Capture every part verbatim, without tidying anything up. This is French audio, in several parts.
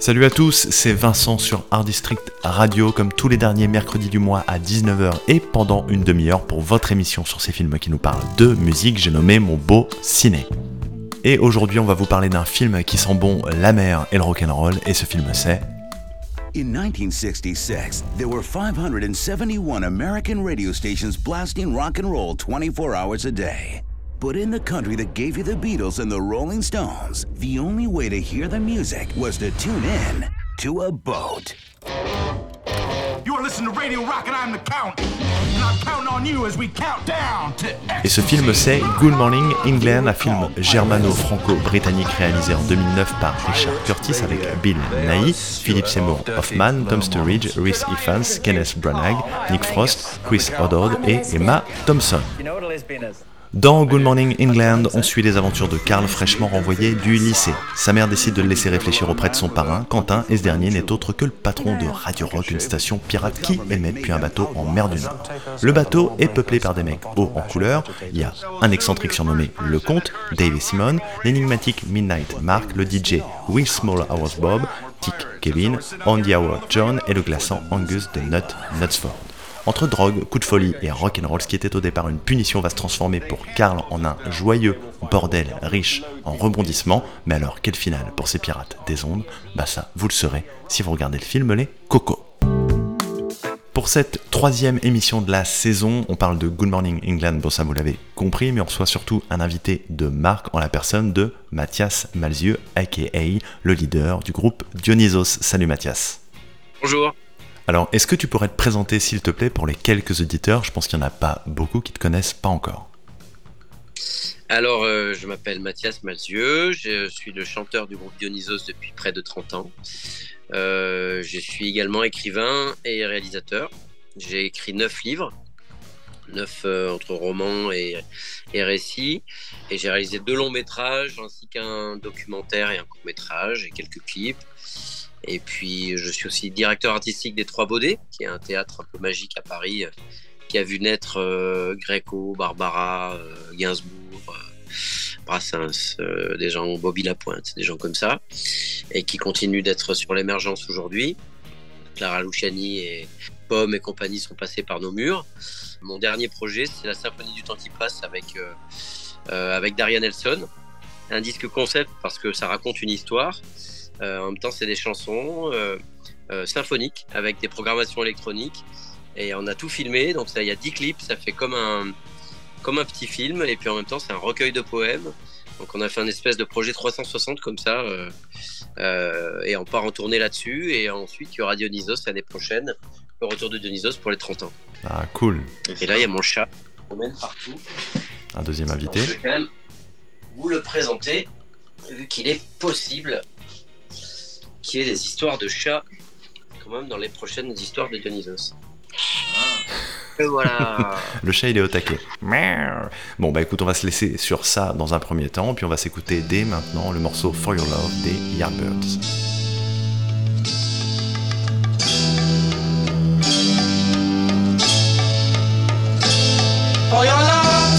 Salut à tous, c'est Vincent sur Art District Radio, comme tous les derniers mercredis du mois à dix-neuf heures et pendant une demi-heure pour votre émission sur ces films qui nous parlent de musique, j'ai nommé Mon Beau Ciné. Et aujourd'hui on va vous parler d'un film qui sent bon la mer et le rock'n'roll, et ce film c'est... In nineteen sixty-six, there were five hundred seventy-one American radio stations blasting rock and roll twenty-four hours a day. But in the country that gave you the Beatles and the Rolling Stones, the only way to hear the music was to tune in to a boat. You're listening to Radio Rock and I'm the Count. And I'm counting on you as we count down to Et ce film c'est Good Morning England, un film germano-franco-britannique réalisé en deux mille neuf par Richard Curtis avec Bill Nighy, Philip Seymour Hoffman, Tom Sturridge, Rhys Ifans, Kenneth Branagh, Nick Frost, Chris O'Dowd et Emma Thompson. Dans Good Morning England, on suit les aventures de Carl fraîchement renvoyé du lycée. Sa mère décide de le laisser réfléchir auprès de son parrain, Quentin, et ce dernier n'est autre que le patron de Radio Rock, une station pirate qui émet depuis un bateau en mer du Nord. Le bateau est peuplé par des mecs hauts en couleur. Il y a un excentrique surnommé Le Comte, Dave et Simon, l'énigmatique Midnight Mark, le D J Will Small Hours Bob, Tick Kevin, Andy Howard John et le glaçant Angus de Nut Knutsford. Entre drogue, coups de folie et rock'n'roll, ce qui était au départ une punition va se transformer pour Carl en un joyeux bordel riche en rebondissements. Mais alors, quel final pour ces pirates des ondes? Bah ça, vous le saurez si vous regardez le film Les Cocos. Pour cette troisième émission de la saison, on parle de Good Morning England, bon ça vous l'avez compris, mais on reçoit surtout un invité de marque en la personne de Mathias Malzieu, aka le leader du groupe Dionysos. Salut Mathias. Bonjour. Alors, est-ce que tu pourrais te présenter, s'il te plaît, pour les quelques auditeurs? Je pense qu'il n'y en a pas beaucoup qui ne te connaissent pas encore. Alors, euh, je m'appelle Mathias Malzieu, je suis le chanteur du groupe Dionysos depuis près de trente ans. Euh, je suis également écrivain et réalisateur. J'ai écrit neuf livres, neuf euh, entre romans et, et récits. Et j'ai réalisé deux longs métrages, ainsi qu'un documentaire et un court métrage et quelques clips. Et puis, je suis aussi directeur artistique des Trois Baudets, qui est un théâtre un peu magique à Paris, euh, qui a vu naître euh, Gréco, Barbara, euh, Gainsbourg, euh, Brassens, euh, des gens, Bobby Lapointe, des gens comme ça, et qui continue d'être sur l'émergence aujourd'hui. Clara Luciani et Pomme et compagnie sont passés par nos murs. Mon dernier projet, c'est la Symphonie du temps qui passe avec, euh, euh, avec Daria Nelson. Un disque concept parce que ça raconte une histoire. Euh, en même temps, c'est des chansons euh, euh, symphoniques avec des programmations électroniques et on a tout filmé. Donc, il y a dix clips, ça fait comme un, comme un petit film. Et puis en même temps, c'est un recueil de poèmes. Donc, on a fait un espèce de projet trois cent soixante comme ça euh, euh, et on part en tournée là-dessus. Et ensuite, il y aura Dionysos l'année prochaine, le retour de Dionysos pour les trente ans. Ah, cool. Et là, il y a mon chat qui m'emmène partout. Un deuxième invité. Donc, je vais quand même vous le présenter, vu qu'il est possible qu'il y ait des histoires de chats quand même dans les prochaines histoires de Dionysos. Ah. Et voilà. Le chat il est au taquet. Bon bah écoute, on va se laisser sur ça dans un premier temps, puis on va s'écouter dès maintenant le morceau For Your Love des Yardbirds. For your love,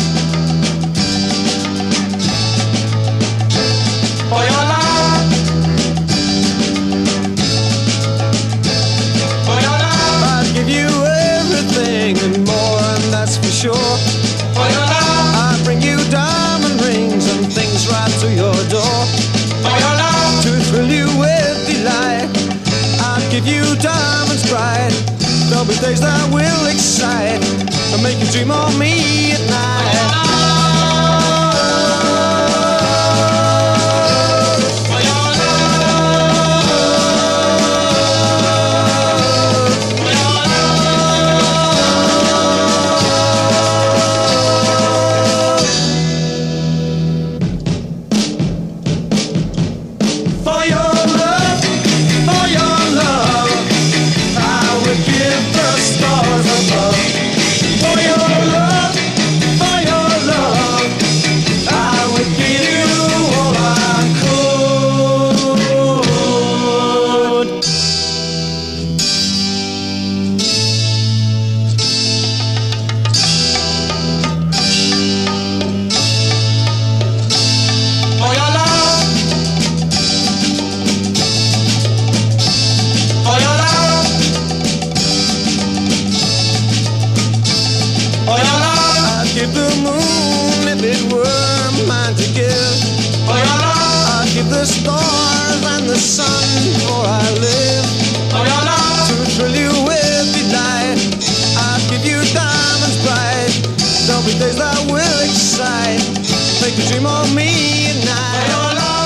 for your love. And more, and that's for sure. For your love, I bring you diamond rings and things right to your door. For your love, to thrill you with delight, I'll give you diamonds bright. There'll be days that will excite and make you dream of me at night. For your love, for your the stars and the sun, for I live for your love, to thrill you with delight. I'll give you diamonds bright. There'll be days that will excite, make you dream of me at night. For your love.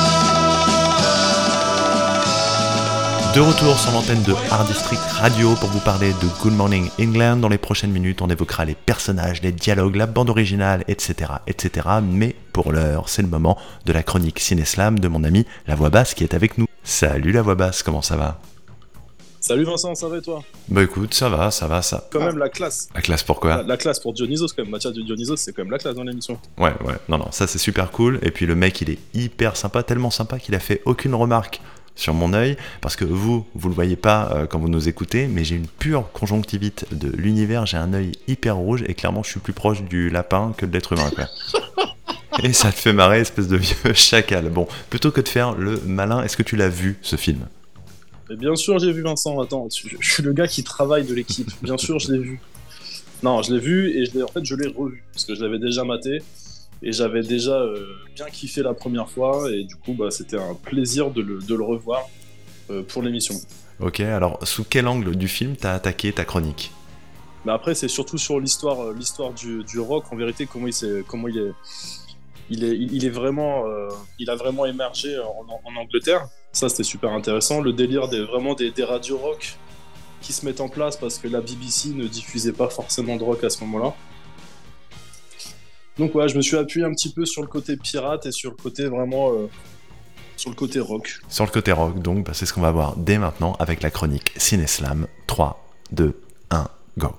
De retour sur l'antenne de Art District Radio pour vous parler de Good Morning England. Dans les prochaines minutes, on évoquera les personnages, les dialogues, la bande originale, et cetera, et cetera. Mais pour l'heure, c'est le moment de la chronique Ciné-Slam de mon ami La Voix Basse qui est avec nous. Salut La Voix Basse, comment ça va ? Salut Vincent, ça va et toi ? Bah écoute, ça va, ça va, ça. Quand même la classe. La classe pourquoi ? la, la classe pour Dionysos quand même. Mathias de Dionysos, c'est quand même la classe dans l'émission. Ouais, ouais, non, non, ça c'est super cool. Et puis le mec, il est hyper sympa, tellement sympa qu'il a fait aucune remarque sur mon œil, parce que vous, vous le voyez pas euh, quand vous nous écoutez, mais j'ai une pure conjonctivite de l'univers, j'ai un œil hyper rouge, et clairement je suis plus proche du lapin que de l'être humain, quoi. Et ça te fait marrer, espèce de vieux chacal. Bon, plutôt que de faire le malin, est-ce que tu l'as vu, ce film ? Et bien sûr, j'ai vu Vincent, attends, je, je suis le gars qui travaille de l'équipe, bien sûr, je l'ai vu. Non, je l'ai vu, et je l'ai, en fait, je l'ai revu, parce que je l'avais déjà maté, et j'avais déjà euh, bien kiffé la première fois, et du coup, bah, c'était un plaisir de le, de le revoir euh, pour l'émission. Ok, alors sous quel angle du film t'as attaqué ta chronique ? Mais après, c'est surtout sur l'histoire, euh, l'histoire du, du rock, en vérité, comment il, s'est, comment il est, il est, il est vraiment, euh, il a vraiment émergé en, en Angleterre. Ça, c'était super intéressant. Le délire des, vraiment des, des radios rock qui se mettent en place parce que la B B C ne diffusait pas forcément de rock à ce moment-là. Donc ouais, je me suis appuyé un petit peu sur le côté pirate et sur le côté vraiment... Euh, sur le côté rock. Sur le côté rock, donc, bah, c'est ce qu'on va voir dès maintenant avec la chronique Ciné-Slam. trois, deux, un, go.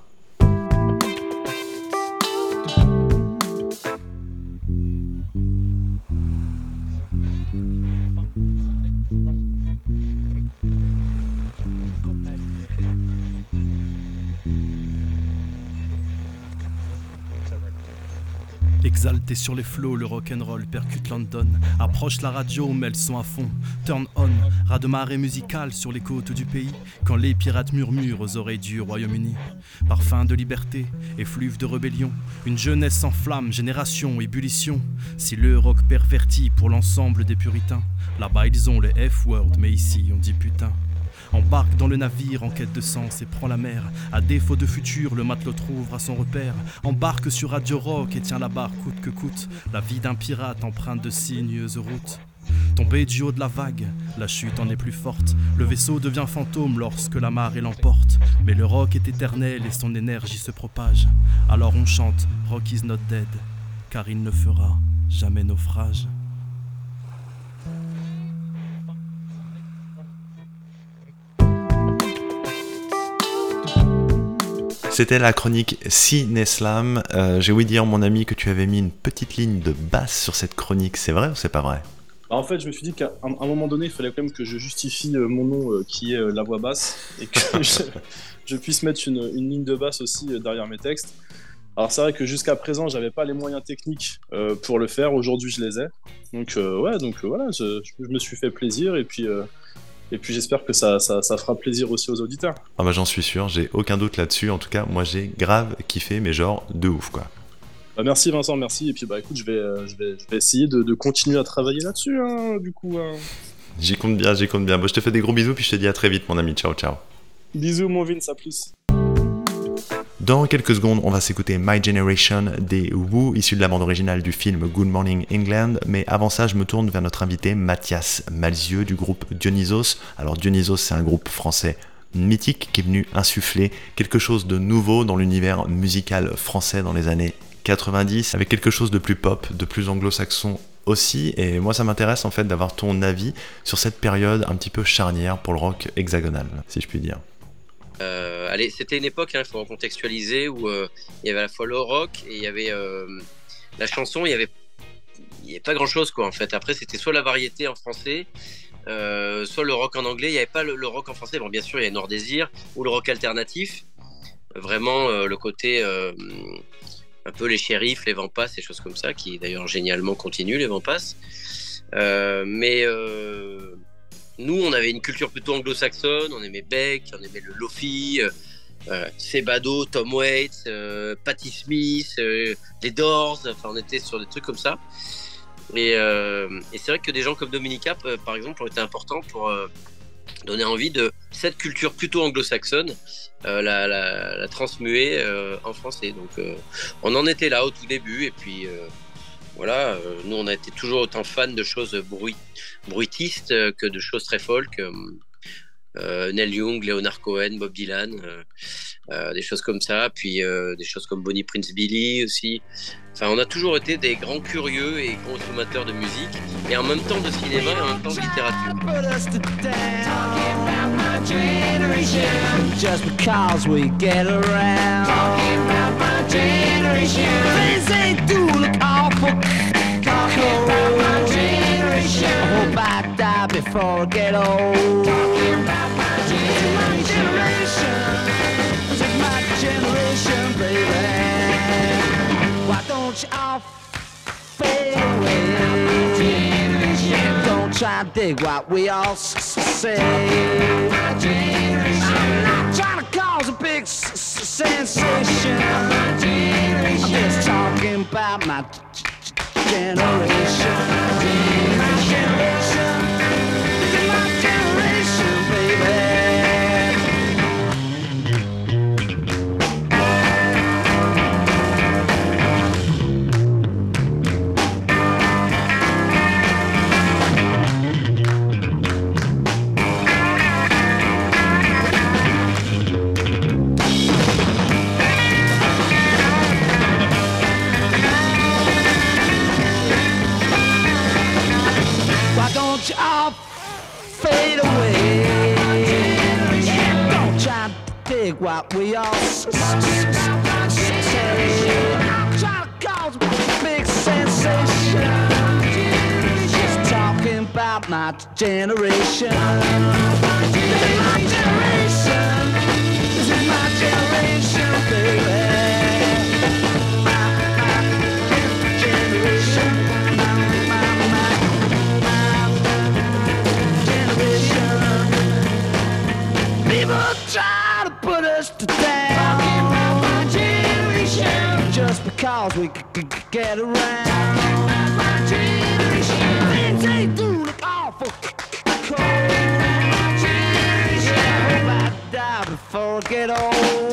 Exalté sur les flots, le rock'n'roll percute London. Approche la radio, met le son à fond. Turn on, raz de marée musicale sur les côtes du pays. Quand les pirates murmurent aux oreilles du Royaume-Uni. Parfum de liberté, effluve de rébellion. Une jeunesse sans flamme, génération, ébullition. Si le rock pervertit pour l'ensemble des puritains. Là-bas ils ont le F-word, mais ici on dit putain. Embarque dans le navire en quête de sens et prends la mer. À défaut de futur, le matelot trouvera son repère. Embarque sur Radio Rock et tiens la barre coûte que coûte. La vie d'un pirate empreinte de sinueuses routes. Tombé du haut de la vague, la chute en est plus forte. Le vaisseau devient fantôme lorsque la marée l'emporte. Mais le rock est éternel et son énergie se propage. Alors on chante Rock is not dead, car il ne fera jamais naufrage. C'était la chronique Ciné-Slam. Euh, j'ai ouï dire, mon ami, que tu avais mis une petite ligne de basse sur cette chronique. C'est vrai ou c'est pas vrai ? Bah, en fait, je me suis dit qu'à un, un moment donné, il fallait quand même que je justifie euh, mon nom euh, qui est euh, La Voix Basse et que je, je puisse mettre une, une ligne de basse aussi euh, derrière mes textes. Alors c'est vrai que jusqu'à présent, j'avais pas les moyens techniques euh, pour le faire. Aujourd'hui, je les ai. Donc euh, ouais, donc euh, voilà, je, je me suis fait plaisir et puis... Euh, Et puis j'espère que ça, ça, ça fera plaisir aussi aux auditeurs. Ah bah j'en suis sûr, j'ai aucun doute là-dessus. En tout cas, moi j'ai grave kiffé, mais genre de ouf quoi. Bah merci Vincent, merci. Et puis bah écoute, je vais, euh, je vais, je vais essayer de, de continuer à travailler là-dessus, hein, du coup. Hein. J'y compte bien, j'y compte bien. Bon, je te fais des gros bisous, puis je te dis à très vite mon ami. Ciao, ciao. Bisous mon Vince, à plus. Dans quelques secondes, on va s'écouter My Generation des Who, issu de la bande originale du film Good Morning England. Mais avant ça, je me tourne vers notre invité Mathias Malzieu du groupe Dionysos. Alors Dionysos, c'est un groupe français mythique qui est venu insuffler quelque chose de nouveau dans l'univers musical français dans les années quatre-vingt-dix, avec quelque chose de plus pop, de plus anglo-saxon aussi. Et moi, ça m'intéresse en fait d'avoir ton avis sur cette période un petit peu charnière pour le rock hexagonal, si je puis dire. Euh, allez, c'était une époque, il hein, faut contextualiser, où euh, il y avait à la fois le rock et il y avait euh, la chanson, il y avait, il y avait pas grand chose quoi en fait. Après, c'était soit la variété en français, euh, soit le rock en anglais. Il n'y avait pas le, le rock en français. Bon, bien sûr, il y a Nord Désir ou le rock alternatif. Vraiment, euh, le côté euh, un peu les shérifs, les Vampas, ces choses comme ça, qui d'ailleurs génialement continuent, les Vampas. Euh, mais euh, nous, on avait une culture plutôt anglo-saxonne, on aimait Beck, on aimait le Lofi, euh, euh, Sebado, Tom Waits, euh, Patti Smith, euh, les Doors, enfin on était sur des trucs comme ça. Et, euh, et c'est vrai que des gens comme Dominique Cap, euh, par exemple, ont été importants pour euh, donner envie de cette culture plutôt anglo-saxonne, euh, la, la, la transmuer euh, en français. Donc euh, on en était là au tout début, et puis euh, voilà, euh, nous on a été toujours autant fans de choses bruit, bruitistes euh, que de choses très folk. Euh, euh, Neil Young, Leonard Cohen, Bob Dylan, euh, euh, des choses comme ça, puis euh, des choses comme Bonnie Prince Billy aussi. Enfin, on a toujours été des grands curieux et consommateurs de musique, et en même temps de cinéma et en même temps de littérature. Just because we get around talking about my generation, things they do look awful. Talking about my generation, I hope I die before I get old. Talking about my generation, this is my generation, baby. Why don't you all fade away? Don't try to dig what we all say. I'm not trying to cause a big s- s- sensation. I'm just talking about my g- g- generation. My generation, this is my generation, baby. Don't you all fade away? Don't try to dig what we all s- s- s- say. I'm trying to cause a big sensation. Just talking about my generation. This is my generation. This is my generation, baby. My, my generation. People try to put us to down. Talking about my generation, just because we c- c- get around. Talking about my generation, things they do look awful cold. My generation, I hope I die before I get old.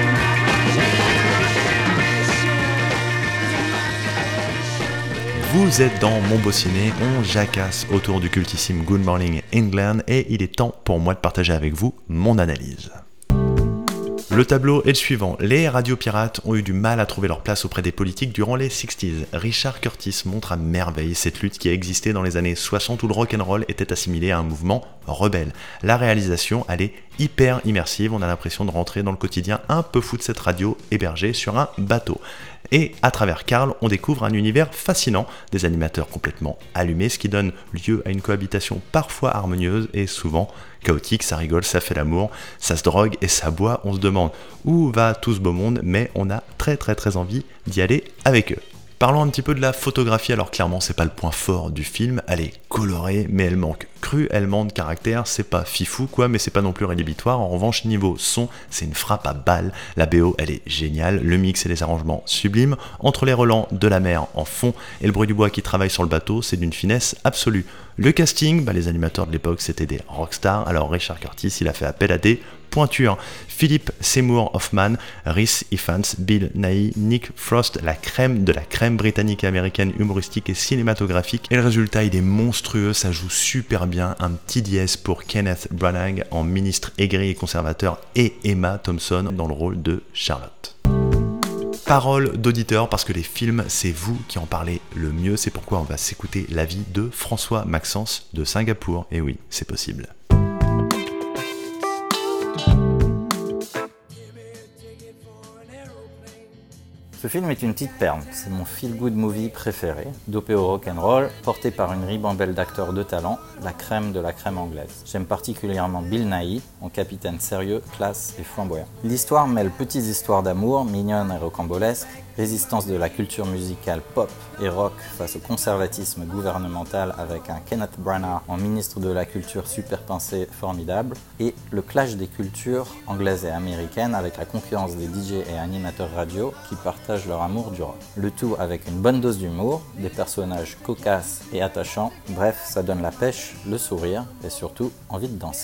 Vous êtes dans Mon Beau Ciné, on jacasse autour du cultissime Good Morning England et il est temps pour moi de partager avec vous mon analyse. Le tableau est le suivant. Les radios pirates ont eu du mal à trouver leur place auprès des politiques durant les sixties. Richard Curtis montre à merveille cette lutte qui a existé dans les années soixante où le rock'n'roll était assimilé à un mouvement rebelle. La réalisation, elle est hyper immersive, on a l'impression de rentrer dans le quotidien un peu fou de cette radio hébergée sur un bateau. Et à travers Carl, on découvre un univers fascinant, des animateurs complètement allumés, ce qui donne lieu à une cohabitation parfois harmonieuse et souvent chaotique. Ça rigole, ça fait l'amour, ça se drogue et ça boit. On se demande où va tout ce beau monde, mais on a très très très envie d'y aller avec eux. Parlons un petit peu de la photographie, alors clairement c'est pas le point fort du film, elle est colorée mais elle manque cruellement de caractère, c'est pas fifou quoi mais c'est pas non plus rédhibitoire, en revanche niveau son c'est une frappe à balles, la B O elle est géniale, le mix et les arrangements sublimes, entre les relents de la mer en fond et le bruit du bois qui travaille sur le bateau c'est d'une finesse absolue. Le casting, bah les animateurs de l'époque c'était des rockstars, alors Richard Curtis il a fait appel à des pointure. Philip Seymour Hoffman, Rhys Ifans, Bill Nighy, Nick Frost, la crème de la crème britannique et américaine humoristique et cinématographique. Et le résultat, il est monstrueux, ça joue super bien. Un petit dièse pour Kenneth Branagh en ministre aigri et conservateur et Emma Thompson dans le rôle de Charlotte. Parole d'auditeur, parce que les films, c'est vous qui en parlez le mieux. C'est pourquoi on va s'écouter l'avis de François Maxence de Singapour. Et oui, c'est possible. Ce film est une petite perle, c'est mon feel-good movie préféré, dopé au rock'n'roll, porté par une ribambelle d'acteurs de talent, la crème de la crème anglaise. J'aime particulièrement Bill Nighy, en capitaine sérieux, classe et flamboyant. L'histoire mêle petites histoires d'amour, mignonnes et rocambolesques, Résistance de la culture musicale pop et rock face au conservatisme gouvernemental avec un Kenneth Branagh en ministre de la culture super pincé formidable, et le clash des cultures anglaises et américaines avec la concurrence des D J et animateurs radio qui partagent leur amour du rock. Le tout avec une bonne dose d'humour, des personnages cocasses et attachants, bref, ça donne la pêche, le sourire et surtout envie de danser.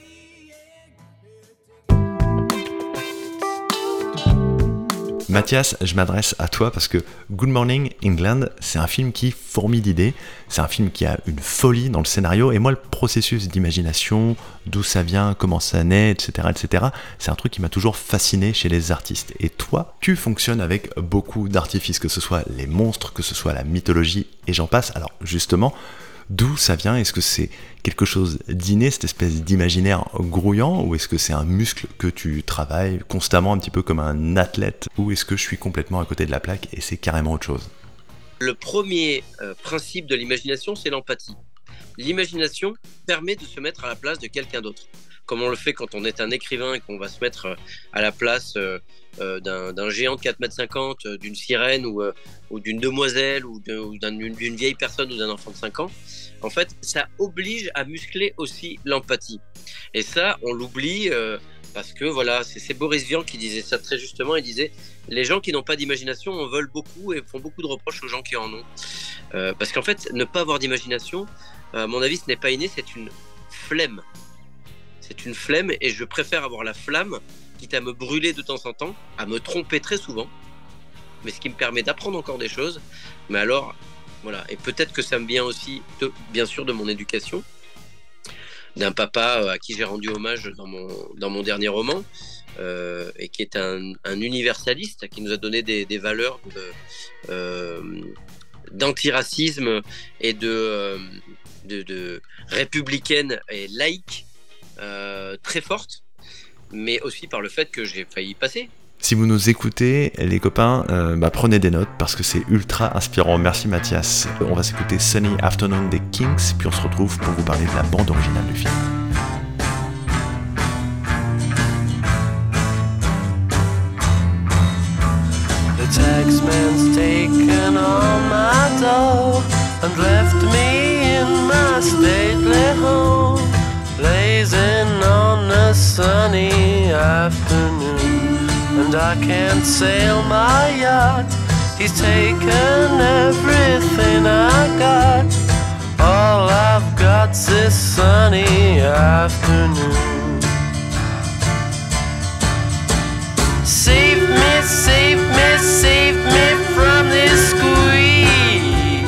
Mathias, je m'adresse à toi parce que Good Morning England, c'est un film qui fourmille d'idées, c'est un film qui a une folie dans le scénario, et moi le processus d'imagination, d'où ça vient, comment ça naît, et cetera, et cetera, c'est un truc qui m'a toujours fasciné chez les artistes. Et toi, tu fonctionnes avec beaucoup d'artifices, que ce soit les monstres, que ce soit la mythologie, et j'en passe. Alors justement, d'où ça vient? Est-ce que c'est quelque chose d'inné, cette espèce d'imaginaire grouillant, ou est-ce que c'est un muscle que tu travailles constamment un petit peu comme un athlète, ou est-ce que je suis complètement à côté de la plaque et c'est carrément autre chose? Le premier euh, principe de l'imagination, c'est l'empathie. L'imagination permet de se mettre à la place de quelqu'un d'autre, comme on le fait quand on est un écrivain et qu'on va se mettre à la place euh, euh, d'un, d'un géant de quatre mètres cinquante, d'une sirène ou, euh, ou d'une demoiselle ou, de, ou d'un, d'une vieille personne ou d'un enfant de cinq ans. En fait, ça oblige à muscler aussi l'empathie. Et ça, on l'oublie euh, parce que voilà, c'est, c'est Boris Vian qui disait ça très justement. Il disait « Les gens qui n'ont pas d'imagination en veulent beaucoup et font beaucoup de reproches aux gens qui en ont. Euh, » Parce qu'en fait, ne pas avoir d'imagination, à mon avis, ce n'est pas inné, c'est une flemme. C'est une flemme et je préfère avoir la flamme, quitte à me brûler de temps en temps, à me tromper très souvent, mais ce qui me permet d'apprendre encore des choses. Mais alors, voilà, et peut-être que ça me vient aussi, de, bien sûr, de mon éducation, d'un papa à qui j'ai rendu hommage dans mon, dans mon dernier roman, euh, et qui est un, un universaliste, qui nous a donné des, des valeurs de, euh, d'antiracisme et de, euh, de, de républicaine et laïque, euh, très forte, mais aussi par le fait que j'ai failli y passer. Si vous nous écoutez, les copains, euh, bah, prenez des notes parce que c'est ultra inspirant. Merci Mathias. On va s'écouter Sunny Afternoon des Kinks, puis on se retrouve pour vous parler de la bande originale du film. The taxman's taken all my dough and left me in my stately home, blazing on a sunny afternoon. And I can't sail my yacht, he's taken everything I got. All I've got's this sunny afternoon. Save me, save me, save me from this squeeze.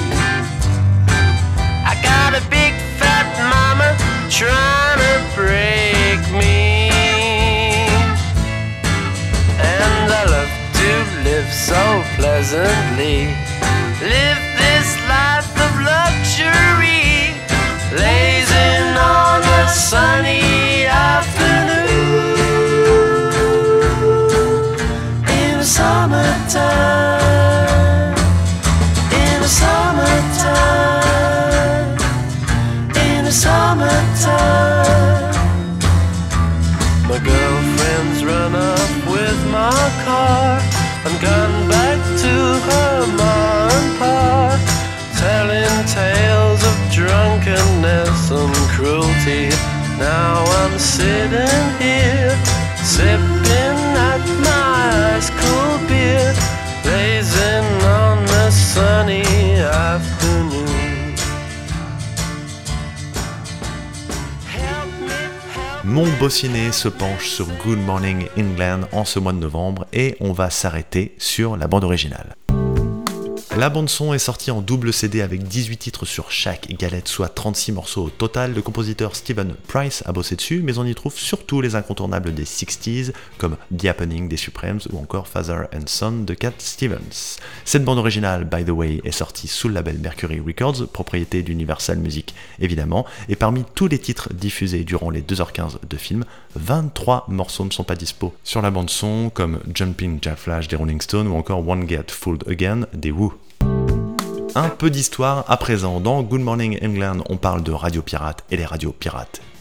I got a big fat mama trying to break me. Live so pleasantly, live this life of luxury, blazing on a sunny afternoon in the summertime, in the summertime, in the summertime. My girlfriend's run up with my car and gone back to her ma and pa, telling tales of drunkenness and cruelty. Now I'm sitting here, sipping at my ice cold beer, blazing on a sunny afternoon. Mon beau ciné se penche sur Good Morning England en ce mois de novembre et on va s'arrêter sur la bande originale. La bande-son est sortie en double C D avec dix-huit titres sur chaque galette, soit trente-six morceaux au total. Le compositeur Stephen Price a bossé dessus, mais on y trouve surtout les incontournables des sixties, comme The Happening des Supremes ou encore Father and Son de Cat Stevens. Cette bande originale, by the way, est sortie sous le label Mercury Records, propriété d'Universal Music évidemment, et parmi tous les titres diffusés durant les deux heures quinze de film, vingt-trois morceaux ne sont pas dispo sur la bande-son, comme Jumping Jack Flash des Rolling Stones ou encore Won't Get Fooled Again des Who. Un peu d'histoire à présent. Dans Good Morning England, on parle de radio pirates et les radios pirates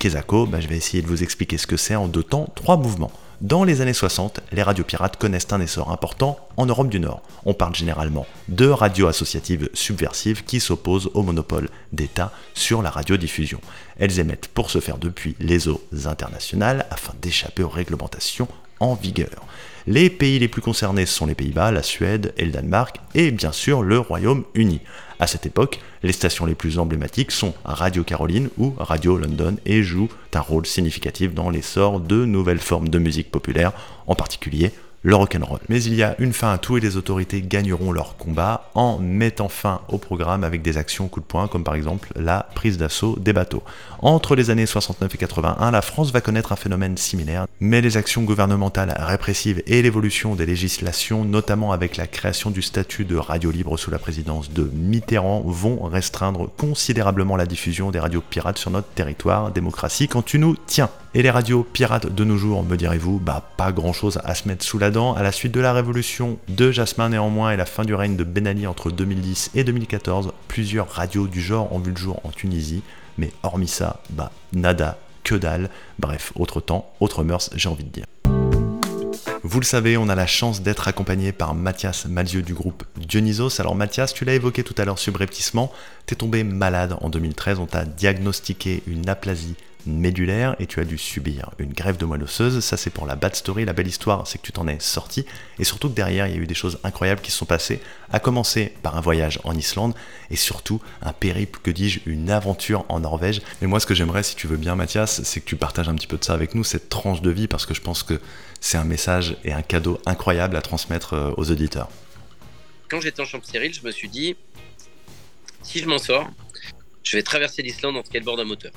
Kesako, bah, je vais essayer de vous expliquer ce que c'est en deux temps, trois mouvements. Dans les années soixante, les radios pirates connaissent un essor important en Europe du Nord. On parle généralement de radios associatives subversives qui s'opposent au monopole d'État sur la radiodiffusion. Elles émettent pour ce faire depuis les eaux internationales afin d'échapper aux réglementations en vigueur. Les pays les plus concernés sont les Pays-Bas, la Suède et le Danemark, et bien sûr le Royaume-Uni. À cette époque, les stations les plus emblématiques sont Radio Caroline ou Radio London et jouent un rôle significatif dans l'essor de nouvelles formes de musique populaire, en particulier le rock'n'roll. Mais il y a une fin à tout et les autorités gagneront leur combat en mettant fin au programme avec des actions coup de poing comme par exemple la prise d'assaut des bateaux. Entre les années soixante-neuf et quatre-vingt-un, la France va connaître un phénomène similaire, mais les actions gouvernementales répressives et l'évolution des législations, notamment avec la création du statut de radio libre sous la présidence de Mitterrand, vont restreindre considérablement la diffusion des radios pirates sur notre territoire. Démocratie quand tu nous tiens. Et les radios pirates de nos jours, me direz-vous, bah pas grand chose à se mettre sous la dent. À la suite de la révolution de Jasmin néanmoins et la fin du règne de Ben Ali entre deux mille dix et deux mille quatorze, plusieurs radios du genre ont vu le jour en Tunisie, mais hormis ça, bah nada, que dalle, bref, autre temps, autre mœurs, j'ai envie de dire. Vous le savez, on a la chance d'être accompagné par Mathias Malzieu du groupe Dionysos. Alors Mathias, tu l'as évoqué tout à l'heure subrepticement, t'es tombé malade en deux mille treize, on t'a diagnostiqué une aplasie médulaire et tu as dû subir une greffe de moelle osseuse. Ça c'est pour la bad story, la belle histoire c'est que tu t'en es sorti et surtout que derrière il y a eu des choses incroyables qui se sont passées, à commencer par un voyage en Islande et surtout un périple, que dis-je, une aventure en Norvège. Et moi ce que j'aimerais, si tu veux bien Mathias, c'est que tu partages un petit peu de ça avec nous, cette tranche de vie, parce que je pense que c'est un message et un cadeau incroyable à transmettre aux auditeurs. Quand j'étais en chambre stérile, je me suis dit, si je m'en sors, je vais traverser l'Islande en skateboard à moteur.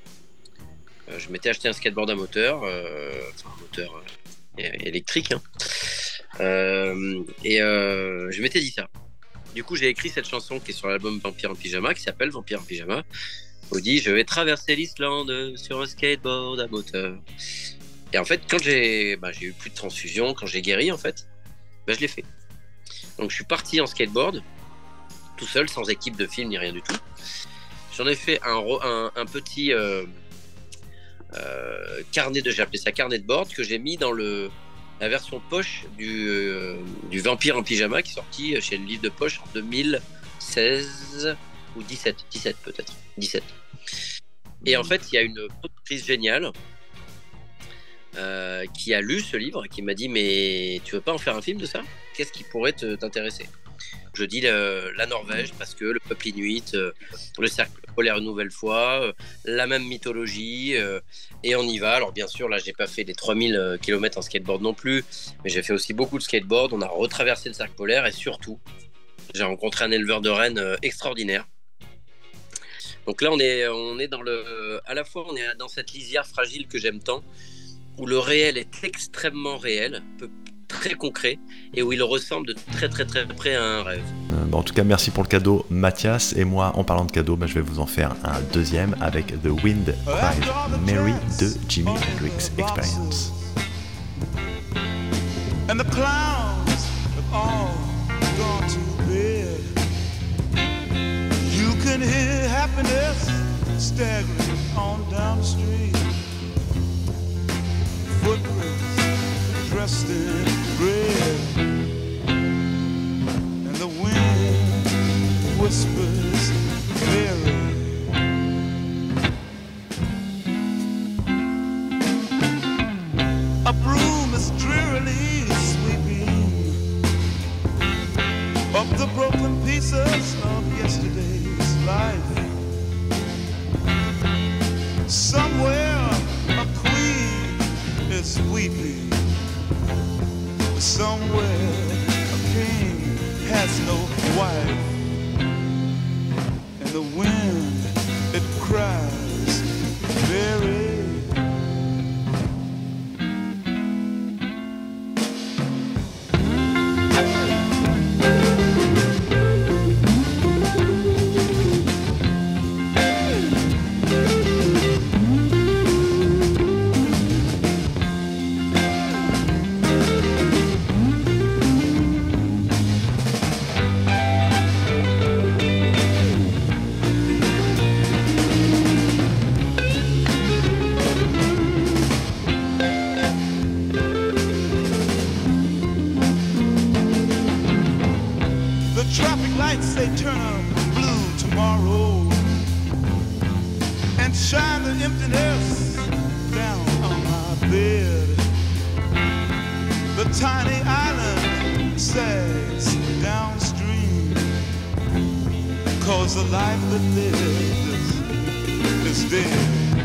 Je m'étais acheté un skateboard à moteur, euh, enfin un moteur euh, électrique, hein. euh, et euh, je m'étais dit ça. Du coup, j'ai écrit cette chanson qui est sur l'album Vampire en pyjama, qui s'appelle Vampire en pyjama. On dit, je vais traverser l'Islande sur un skateboard à moteur. Et en fait, quand j'ai, bah, j'ai eu plus de transfusion, quand j'ai guéri, en fait, bah, je l'ai fait. Donc, je suis parti en skateboard, tout seul, sans équipe de film ni rien du tout. J'en ai fait un, un, un petit euh, euh, carnet de, j'ai appelé ça carnet de board, que j'ai mis dans le, la version poche du, euh, du Vampire en pyjama, qui est sorti chez le livre de poche en deux mille seize ou dix-sept, dix-sept peut-être, dix-sept. Et en fait, il y a une productrice géniale euh, qui a lu ce livre, qui m'a dit, mais tu veux pas en faire un film de ça ? Qu'est-ce qui pourrait te, t'intéresser ? Je dis le, la Norvège parce que le peuple inuit, euh, le cercle polaire une nouvelle fois, euh, la même mythologie, euh, et on y va. Alors bien sûr, là, j'ai pas fait les trois mille kilomètres en skateboard non plus, mais j'ai fait aussi beaucoup de skateboard. On a retraversé le cercle polaire et surtout, j'ai rencontré un éleveur de rennes euh, extraordinaire. Donc là, on est, on est dans le, à la fois, on est dans cette lisière fragile que j'aime tant, où le réel est extrêmement réel, peu très concret, et où il ressemble de très très très près à un rêve. Euh, bah en tout cas, merci pour le cadeau, Mathias. Et moi, en parlant de cadeau, bah, je vais vous en faire un deuxième avec The Wind Cries Mary de Jimi Hendrix Experience. And the clowns have all gone to bed. You can hear happiness staggering on down the street. Footprints dressed in red, and the wind whispers Mary. A broom is drearily sweeping up the broken pieces of yesterday's life. Somewhere a queen is weeping. Somewhere a king has no wife, and the wind, it cries very. emptiness down on my bed. The tiny island sags downstream, 'cause the life that lives is dead.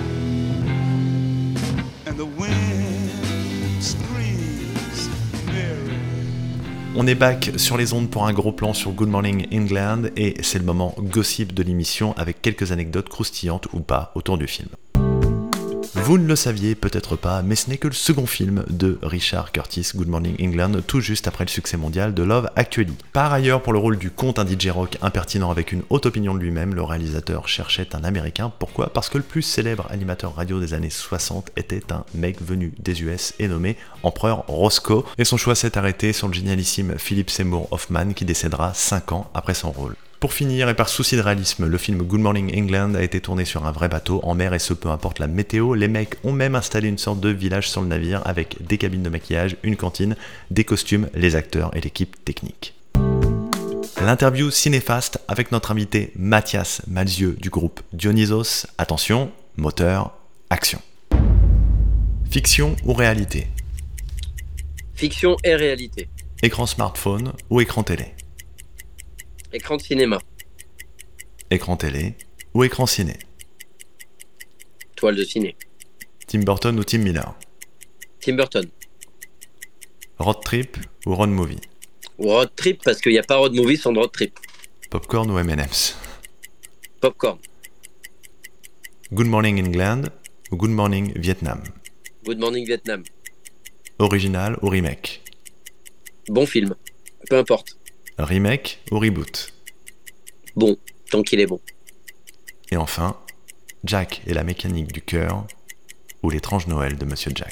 And the wind screams merry. On est back sur les ondes pour un gros plan sur Good Morning England et c'est le moment gossip de l'émission avec quelques anecdotes croustillantes ou pas autour du film. Vous ne le saviez peut-être pas, mais ce n'est que le second film de Richard Curtis, Good Morning England, tout juste après le succès mondial de Love Actually. Par ailleurs, pour le rôle du comte, un D J rock impertinent avec une haute opinion de lui-même, le réalisateur cherchait un américain. Pourquoi ? Parce que le plus célèbre animateur radio des années soixante était un mec venu des U S et nommé Empereur Roscoe, et son choix s'est arrêté sur le génialissime Philip Seymour Hoffman qui décédera cinq ans après son rôle. Pour finir, et par souci de réalisme, le film Good Morning England a été tourné sur un vrai bateau, en mer, et ce peu importe la météo. Les mecs ont même installé une sorte de village sur le navire avec des cabines de maquillage, une cantine, des costumes, les acteurs et l'équipe technique. L'interview cinéfaste avec notre invité Mathias Malzieu du groupe Dionysos. Attention, moteur, action. Fiction ou réalité ? Fiction et réalité. Écran smartphone ou écran télé ? Écran de cinéma. Écran télé ou écran ciné ? Toile de ciné. Tim Burton ou Tim Miller ? Tim Burton. Road trip ou road movie ? Road trip, parce qu'il n'y a pas road movie sans road trip. Popcorn ou M and M's ? Popcorn. Good Morning England ou Good Morning Vietnam ? Good Morning Vietnam. Original ou remake ? Bon film, peu importe. Remake ou reboot ? Bon, tant qu'il est bon. Et enfin, Jack et la mécanique du cœur ou l'étrange Noël de Monsieur Jack ?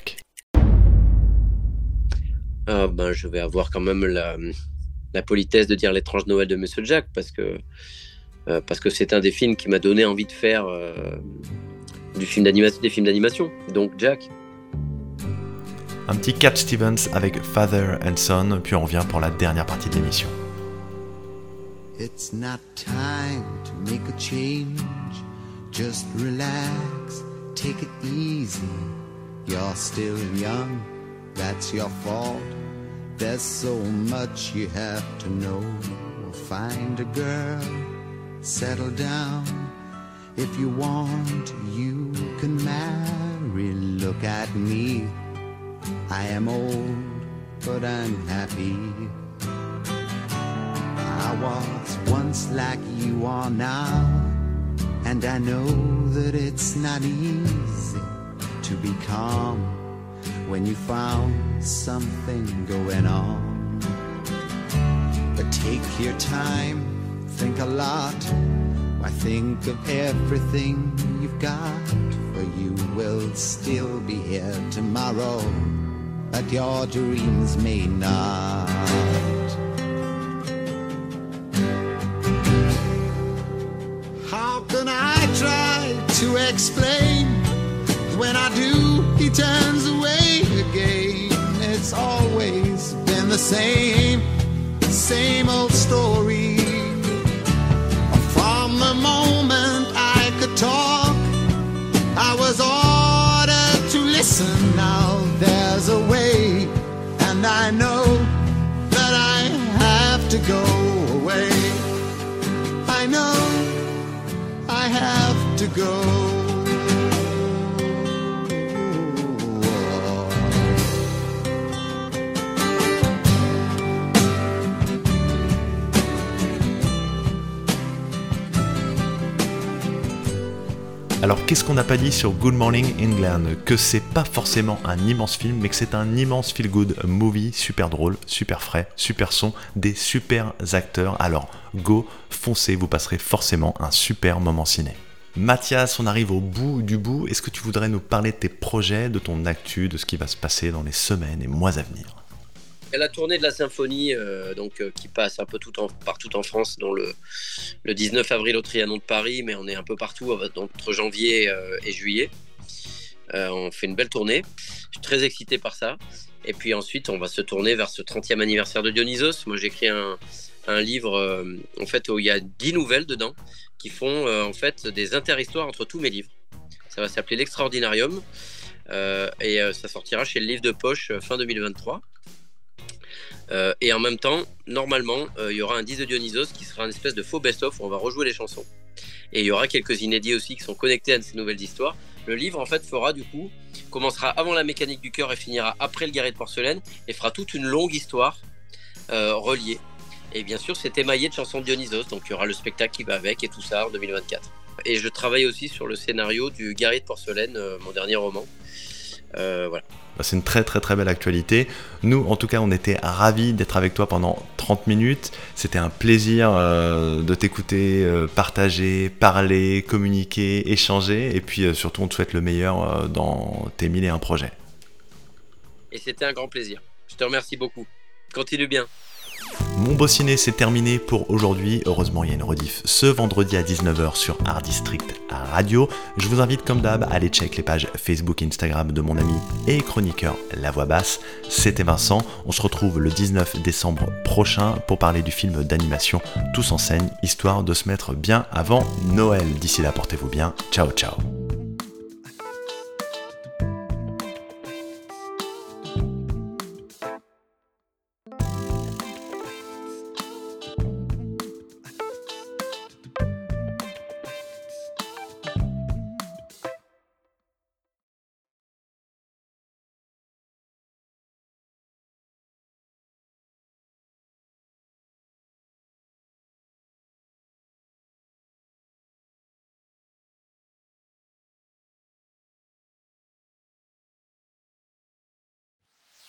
Ah ben, je vais avoir quand même la, la politesse de dire l'étrange Noël de Monsieur Jack, parce que, euh, parce que c'est un des films qui m'a donné envie de faire euh, du film d'animation, des films d'animation. Donc Jack. Un petit Cat Stevens avec Father and Son, puis on revient pour la dernière partie de l'émission. It's not time to make a change. Just relax, take it easy. You're still young, that's your fault. There's so much you have to know. Find a girl, settle down. If you want, you can marry. Look at me, I am old, but I'm happy. I was once like you are now, and I know that it's not easy to be calm when you found something going on. But take your time, think a lot. Why, think of everything you've got, for you will still be here tomorrow, but your dreams may not. How can I try to explain? When I do, he turns away again. It's always been the same, same old story. From the moment I could talk, I was ordered to listen. Now there's a way, and I know that I have to go away. I know I have to go. Alors qu'est-ce qu'on n'a pas dit sur Good Morning England ? Que c'est pas forcément un immense film, mais que c'est un immense feel-good movie, super drôle, super frais, super son, des super acteurs. Alors go, foncez, vous passerez forcément un super moment ciné. Mathias, on arrive au bout du bout. Est-ce que tu voudrais nous parler de tes projets, de ton actu, de ce qui va se passer dans les semaines et mois à venir ? La tournée de la symphonie euh, donc, euh, qui passe un peu tout en, partout en France, dont le, le dix-neuf avril au Trianon de Paris, mais on est un peu partout euh, entre janvier euh, et juillet. Euh, on fait une belle tournée. Je suis très excité par ça. Et puis ensuite, on va se tourner vers ce trentième anniversaire de Dionysos. Moi, j'ai écrit un, un livre euh, en fait, où il y a dix nouvelles dedans qui font euh, en fait, des interhistoires entre tous mes livres. Ça va s'appeler l'Extraordinarium euh, et euh, ça sortira chez le Livre de Poche euh, fin deux mille vingt-trois. Euh, et en même temps, normalement, euh, il y aura un disque de Dionysos qui sera une espèce de faux best-of où on va rejouer les chansons. Et il y aura quelques inédits aussi qui sont connectés à ces nouvelles histoires. Le livre, en fait, fera du coup, commencera avant la mécanique du cœur et finira après le guerrier de porcelaine et fera toute une longue histoire euh, reliée. Et bien sûr, c'est émaillé de chansons de Dionysos, donc il y aura le spectacle qui va avec et tout ça en deux mille vingt-quatre. Et je travaille aussi sur le scénario du guerrier de porcelaine, euh, mon dernier roman. Euh, voilà. C'est une très très très belle actualité. Nous, en tout cas, on était ravis d'être avec toi pendant trente minutes. C'était un plaisir euh, de t'écouter, euh, partager, parler, communiquer, échanger. Et puis euh, surtout, on te souhaite le meilleur euh, dans tes mille et un projets. Et c'était un grand plaisir. Je te remercie beaucoup. Continue bien. Mon beau ciné, c'est terminé pour aujourd'hui. Heureusement, il y a une rediff ce vendredi à dix-neuf heures sur Art District Radio. Je vous invite comme d'hab à aller check les pages Facebook et Instagram de mon ami et chroniqueur La Voix Basse. C'était Vincent. On se retrouve le dix-neuf décembre prochain pour parler du film d'animation Tous en scène, histoire de se mettre bien avant Noël. D'ici là, portez-vous bien. Ciao, ciao.